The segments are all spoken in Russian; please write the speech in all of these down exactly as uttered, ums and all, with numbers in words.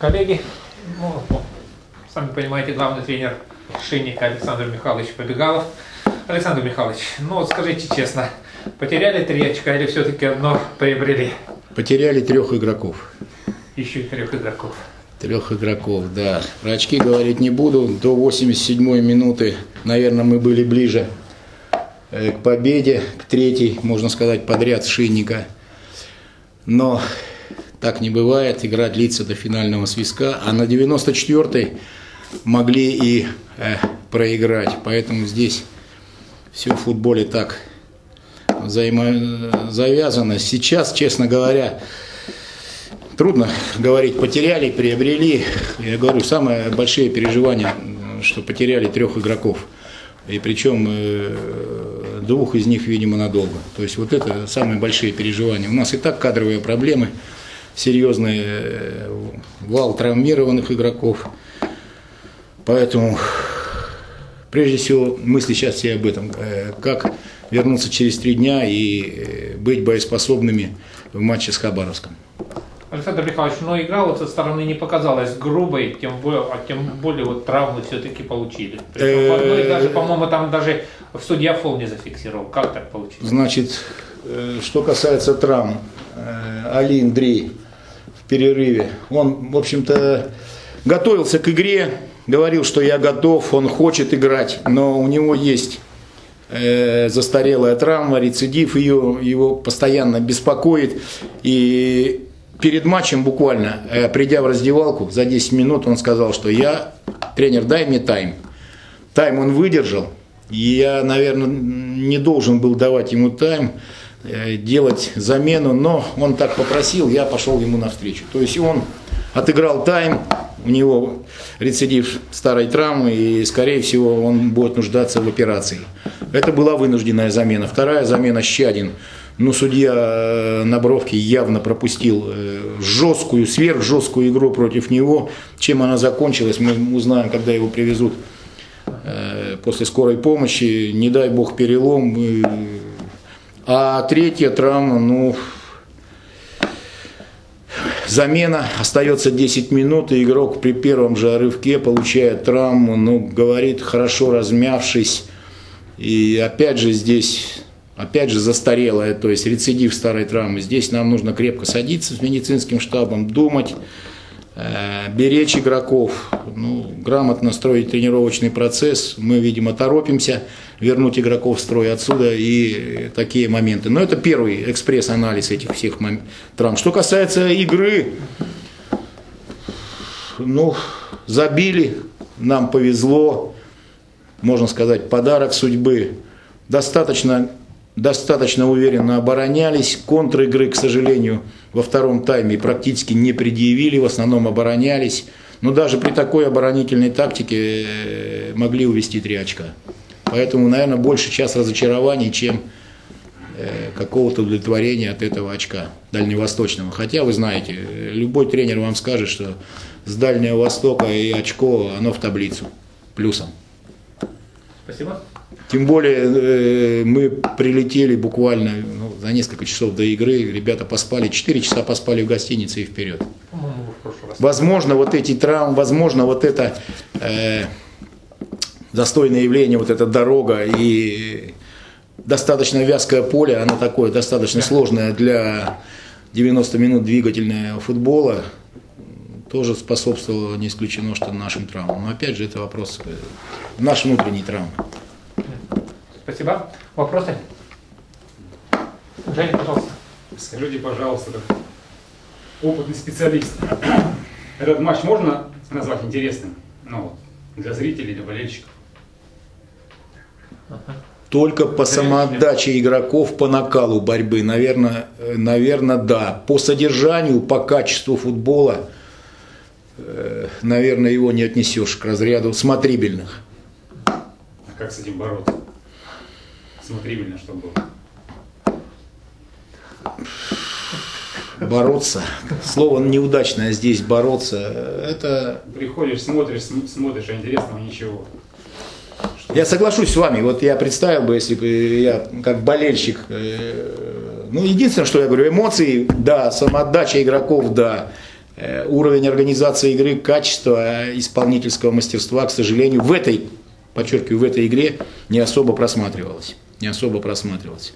Коллеги, ну, сами понимаете, главный тренер Шинника Александр Михайлович Побегалов. Александр Михайлович, ну вот скажите честно, потеряли три очка или все-таки одно приобрели? Потеряли трех игроков. Еще и трех игроков. Трех игроков, да. Про очки говорить не буду. До восемьдесят седьмой минуты, наверное, мы были ближе к победе, к третьей, можно сказать, подряд Шинника. Но так не бывает, игра длится до финального свистка, а на девяносто четвёртой могли и э, проиграть. Поэтому здесь все в футболе так взаимозавязано. Сейчас, честно говоря, трудно говорить, потеряли, приобрели. Я говорю, самые большие переживания, что потеряли трех игроков. И причем э, двух из них, видимо, надолго. То есть вот это самые большие переживания. У нас и так кадровые проблемы, серьезный э, вал травмированных игроков. Поэтому, прежде всего, мысли сейчас все об этом. Э, как вернуться через три дня и э, быть боеспособными в матче с Хабаровском. Александр Михайлович, но игра вот со стороны не показалась грубой, тем более, а тем более вот травмы все-таки получили. Причем в одной даже, по-моему, там даже судья фол не зафиксировал. Как так получилось? Значит, что касается травм, Али Андрей в перерыве, он, в общем-то, готовился к игре, говорил, что я готов, он хочет играть, но у него есть застарелая травма, рецидив, ее, его постоянно беспокоит. И перед матчем буквально, придя в раздевалку, за десять минут он сказал, что я, тренер, дай мне тайм. Тайм он выдержал, и я, наверное, не должен был давать ему тайм, делать замену, но он так попросил, я пошел ему навстречу. То есть он отыграл тайм, у него рецидив старой травмы, и, скорее всего, он будет нуждаться в операции. Это была вынужденная замена. Вторая замена — Щадин. Ну, судья на бровке явно пропустил жесткую, сверхжесткую игру против него. Чем она закончилась, мы узнаем, когда его привезут после скорой помощи. Не дай бог перелом. А третья травма, ну, замена, остается десять минут, и игрок при первом же рывке получает травму, ну, говорит, хорошо размявшись. И опять же здесь... Опять же застарелая, то есть рецидив старой травмы. Здесь нам нужно крепко садиться с медицинским штабом, думать, э, беречь игроков, ну, грамотно строить тренировочный процесс. Мы, видимо, торопимся вернуть игроков в строй отсюда и такие моменты. Но это первый экспресс-анализ этих всех травм. Что касается игры, ну, забили, нам повезло, можно сказать, подарок судьбы. Достаточно... Достаточно уверенно оборонялись, контр-игры, к сожалению, во втором тайме практически не предъявили, в основном оборонялись. Но даже при такой оборонительной тактике могли увести три очка. Поэтому, наверное, больше час разочарований, чем какого-то удовлетворения от этого очка дальневосточного. Хотя, вы знаете, любой тренер вам скажет, что с Дальнего Востока и очко, оно в таблицу, плюсом. Спасибо. Тем более мы прилетели буквально ну, за несколько часов до игры, ребята поспали, четыре часа поспали в гостинице и вперед. Возможно, вот эти травмы, возможно, вот это э, застойное явление, вот эта дорога и достаточно вязкое поле, оно такое достаточно сложное для девяноста минут двигательного футбола, тоже способствовало, не исключено, что нашим травмам. Но опять же, это вопрос э, нашей внутренней травмы. Спасибо. Вопросы? Женя, пожалуйста. Скажите, пожалуйста, как опытный специалист, этот матч можно назвать интересным, ну, для зрителей, для болельщиков? Только по самоотдаче игроков, по накалу борьбы, наверное, наверное, да. По содержанию, по качеству футбола, наверное, его не отнесешь к разряду смотрибельных. А как с этим бороться? Смотрибельно, что было. Бороться. Слово неудачное здесь, бороться. Это... Приходишь, смотришь, смотришь, а интересного ничего. Что... Я соглашусь с вами. Вот я представил бы, если бы я как болельщик... Ну, единственное, что я говорю, эмоции, да, самоотдача игроков, да. уровень организации игры, качество исполнительского мастерства, к сожалению, в этой, подчеркиваю, в этой игре не особо просматривалось. Не особо просматривалось.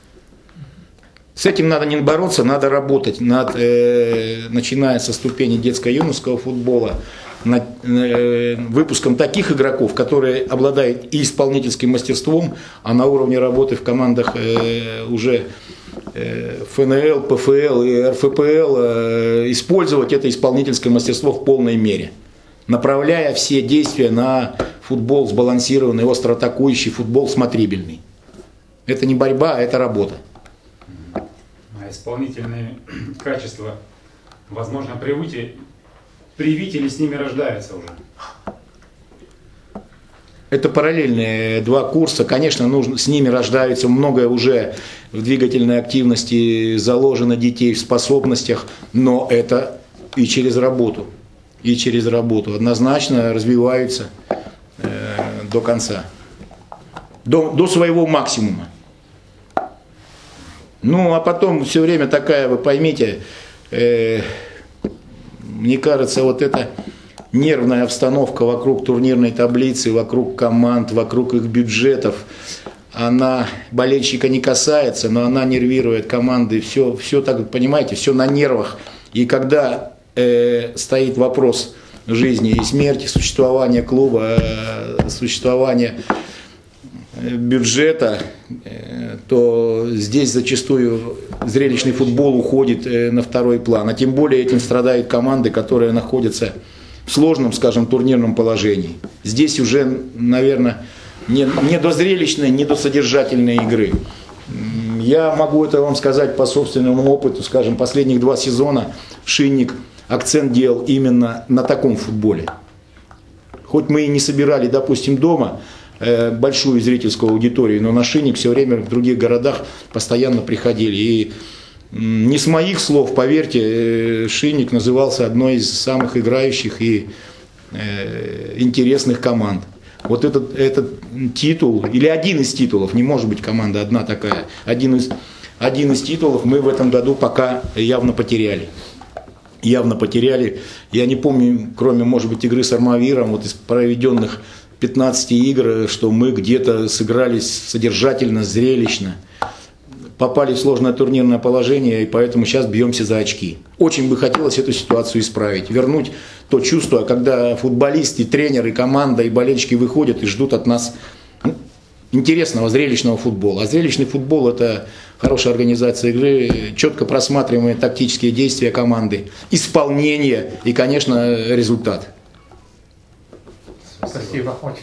С этим надо не бороться, надо работать, над, э, начиная со ступени детско-юношеского футбола, над э, выпуском таких игроков, которые обладают и исполнительским мастерством, а на уровне работы в командах э, уже э, эф эн эл, пэ эф эл и эр эф пэ эл, э, использовать это исполнительское мастерство в полной мере, направляя все действия на футбол сбалансированный, остро атакующий, футбол смотрибельный. Это не борьба, а это работа. А исполнительные качества, возможно, привите, привите или с ними рождаются уже? Это параллельные два курса. Конечно, нужно, с ними рождаются, многое уже в двигательной активности заложено детей, в способностях, но это и через работу. И через работу. Однозначно развиваются э, до конца. До, до своего максимума. Ну, а потом все время такая, вы поймите, э, мне кажется, вот эта нервная обстановка вокруг турнирной таблицы, вокруг команд, вокруг их бюджетов, она болельщика не касается, но она нервирует команды, все, все так, понимаете, все на нервах. И когда э, стоит вопрос жизни и смерти, существования клуба, э, существования бюджета, то здесь зачастую зрелищный футбол уходит на второй план. А тем более этим страдают команды, которые находятся в сложном, скажем, турнирном положении. Здесь уже, наверное, не, не до зрелищной, не до содержательной игры. Я могу это вам сказать по собственному опыту. Скажем, последних два сезона Шинник акцент делал именно на таком футболе. Хоть мы и не собирали, допустим, дома большую зрительскую аудиторию, но на Шинник все время в других городах постоянно приходили. И не с моих слов, поверьте, Шинник назывался одной из самых играющих и э, интересных команд. Вот этот, этот титул, или один из титулов, не может быть команда одна такая, один из, один из титулов мы в этом году пока явно потеряли. Явно потеряли. Я не помню, кроме, может быть, игры с Армавиром, вот из проведенных пятнадцати игр, что мы где-то сыгрались содержательно, зрелищно, попали в сложное турнирное положение, и поэтому сейчас бьемся за очки. Очень бы хотелось эту ситуацию исправить, вернуть то чувство, когда футболисты, тренеры, команда и болельщики выходят и ждут от нас ну, интересного, зрелищного футбола. А зрелищный футбол – это хорошая организация игры, четко просматриваемые тактические действия команды, исполнение и, конечно, результат. Спасибо, очень.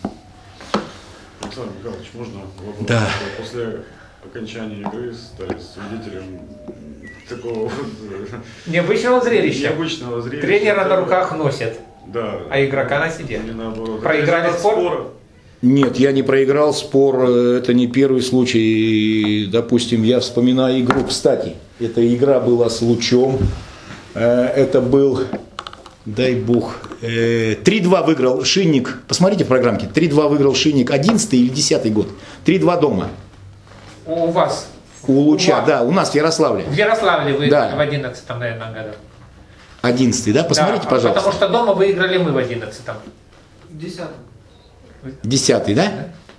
Александр Михайлович, можно вопрос? Да. После окончания игры стали свидетелем такого вот Необычного зрелища. необычного зрелища. Тренера на руках носят, Да. а игрока на себе. Или наоборот. Проиграли Результат спор? спора. Нет, я не проиграл спор, это не первый случай. Допустим, я вспоминаю игру, кстати, эта игра была с Лучом, это был, дай бог, три-два выиграл Шинник, посмотрите в программке, три-два выиграл Шинник, одиннадцатый или десятый год, три-два дома. У вас? У Луча, у вас. да, у нас в Ярославле. В Ярославле вы Да. в одиннадцатом, наверное, году. одиннадцатый, да, посмотрите, Да, пожалуйста. Потому что дома выиграли мы в одиннадцатом. Десятый. десятый, да?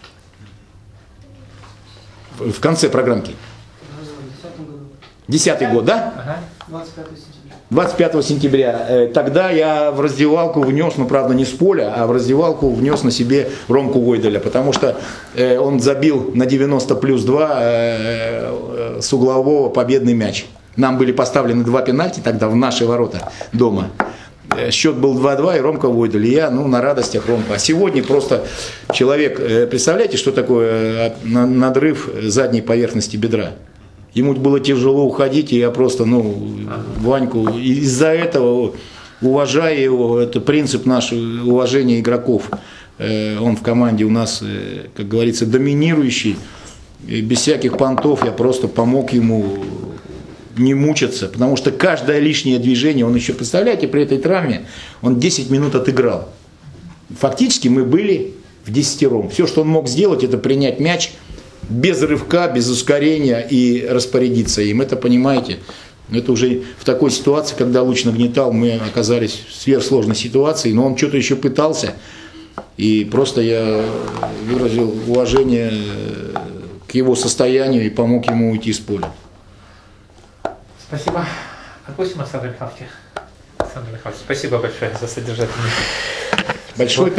В конце программки. В десятом году. десятый год, да? Ага. двадцать пятого сентября. двадцать пятого сентября. Э, Тогда я в раздевалку внес, ну правда не с поля, а в раздевалку внес на себе Ромку Войделя, потому что э, он забил на девяносто плюс два э, э, с углового победный мяч. Нам были поставлены два пенальти тогда в наши ворота дома. Э, Счет был два-два, и Ромка Войдель, и я ну, на радостях Ромка. А сегодня просто человек, э, представляете, что такое э, на- надрыв задней поверхности бедра? Ему было тяжело уходить, и я просто, ну, Ваньку, из-за этого, уважая его, это принцип нашего уважения игроков. Э, Он в команде у нас, э, как говорится, доминирующий, и без всяких понтов я просто помог ему не мучиться, потому что каждое лишнее движение, он еще, представляете, при этой травме, он десять минут отыграл. Фактически мы были в десятером. Все, что он мог сделать, это принять мяч, без рывка, без ускорения и распорядиться им. Это, понимаете, Это уже в такой ситуации, когда луч нагнетал, мы оказались в сверхсложной ситуации, но он что-то еще пытался, и просто я выразил уважение к его состоянию и помог ему уйти с поля. Спасибо. Отпустим Александра Михайловича. Александр Михайлович, спасибо большое за содержательный. Большой